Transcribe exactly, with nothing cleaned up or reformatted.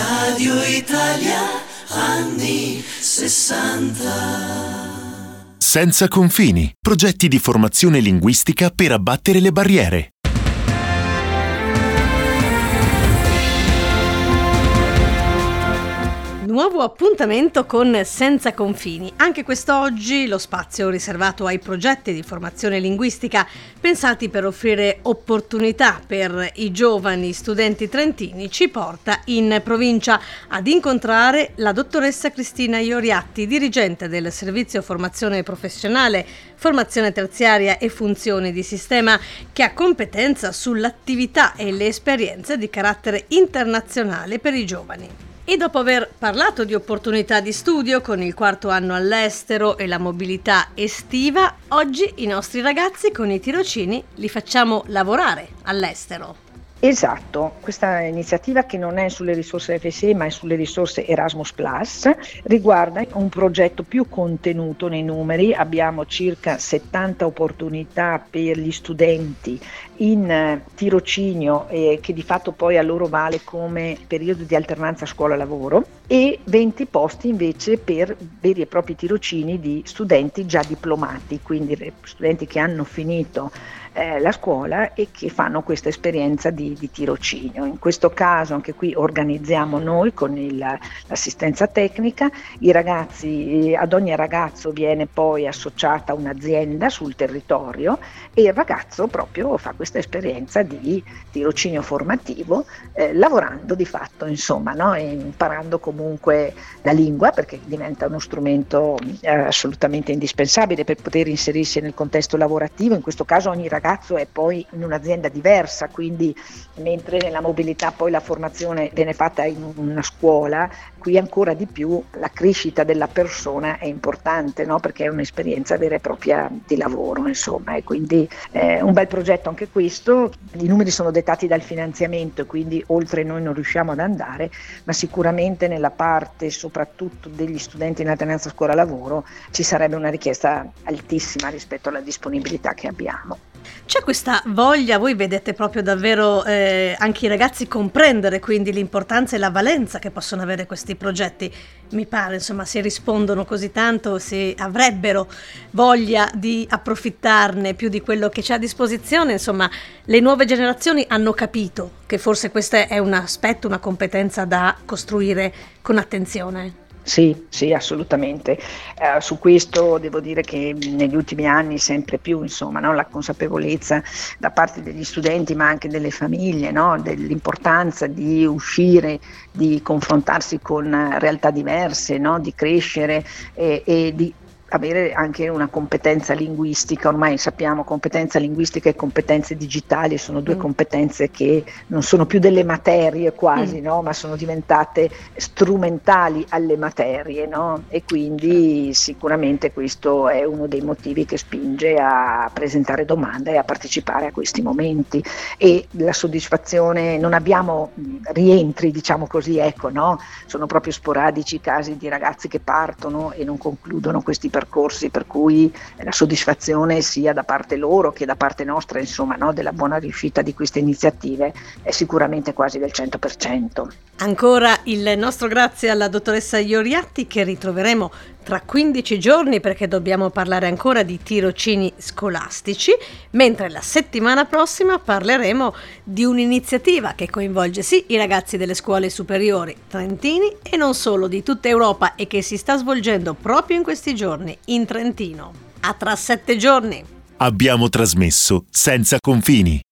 Radio Italia, anni sessanta. Senza confini, progetti di formazione linguistica per abbattere le barriere. Nuovo appuntamento con Senza Confini. Anche quest'oggi lo spazio riservato ai progetti di formazione linguistica pensati per offrire opportunità per i giovani studenti trentini ci porta in provincia ad incontrare la dottoressa Cristina Ioriatti, dirigente del Servizio Formazione Professionale, Formazione Terziaria e Funzioni di Sistema, che ha competenza sull'attività e le esperienze di carattere internazionale per i giovani. E dopo aver parlato di opportunità di studio con il quarto anno all'estero e la mobilità estiva, oggi i nostri ragazzi con i tirocini li facciamo lavorare all'estero. Esatto, questa iniziativa, che non è sulle risorse F S E ma è sulle risorse Erasmus Plus, riguarda un progetto più contenuto nei numeri. Abbiamo circa settanta opportunità per gli studenti in tirocinio, eh, che di fatto poi a loro vale come periodo di alternanza scuola-lavoro, e venti posti invece per veri e propri tirocini di studenti già diplomati, quindi studenti che hanno finito eh, la scuola e che fanno questa esperienza di, di tirocinio. In questo caso anche qui organizziamo noi con il, l'assistenza tecnica. I ragazzi, ad ogni ragazzo viene poi associata un'azienda sul territorio e il ragazzo proprio fa questa esperienza di tirocinio formativo, eh, lavorando di fatto, insomma, no? E imparando comunque la lingua, perché diventa uno strumento eh, assolutamente indispensabile per poter inserirsi nel contesto lavorativo. In questo caso ogni ragazzo è poi in un'azienda diversa, quindi mentre nella mobilità poi la formazione viene fatta in una scuola, qui ancora di più la crescita della persona è importante, no? Perché è un'esperienza vera e propria di lavoro, insomma, e quindi è un bel progetto anche questo. I numeri sono dettati dal finanziamento e quindi oltre noi non riusciamo ad andare, ma sicuramente nella parte soprattutto degli studenti in alternanza scuola-lavoro ci sarebbe una richiesta altissima rispetto alla disponibilità che abbiamo. C'è questa voglia, voi vedete proprio davvero eh, anche i ragazzi comprendere quindi l'importanza e la valenza che possono avere questi progetti? Mi pare, insomma, se rispondono così tanto, se avrebbero voglia di approfittarne più di quello che c'è a disposizione, insomma, le nuove generazioni hanno capito che forse questo è un aspetto, una competenza da costruire con attenzione. Sì, sì, assolutamente. Uh, su questo devo dire che negli ultimi anni sempre più, insomma, no, la consapevolezza da parte degli studenti ma anche delle famiglie, no, dell'importanza di uscire, di confrontarsi con realtà diverse, no, di crescere e, e di avere anche una competenza linguistica. Ormai sappiamo competenza linguistica e competenze digitali sono due mm. competenze che non sono più delle materie quasi, mm. no? Ma sono diventate strumentali alle materie, no? E quindi sicuramente questo è uno dei motivi che spinge a presentare domande e a partecipare a questi momenti. E la soddisfazione, non abbiamo rientri, diciamo così, ecco, no? Sono proprio sporadici i casi di ragazzi che partono e non concludono questi percorsi, per cui la soddisfazione sia da parte loro che da parte nostra, insomma, no, della buona riuscita di queste iniziative è sicuramente quasi del cento per cento. Ancora il nostro grazie alla dottoressa Ioriatti, che ritroveremo tra quindici giorni perché dobbiamo parlare ancora di tirocini scolastici, mentre la settimana prossima parleremo di un'iniziativa che coinvolge sì i ragazzi delle scuole superiori trentini e non solo, di tutta Europa, e che si sta svolgendo proprio in questi giorni in Trentino. A tra sette giorni! Abbiamo trasmesso Senza Confini.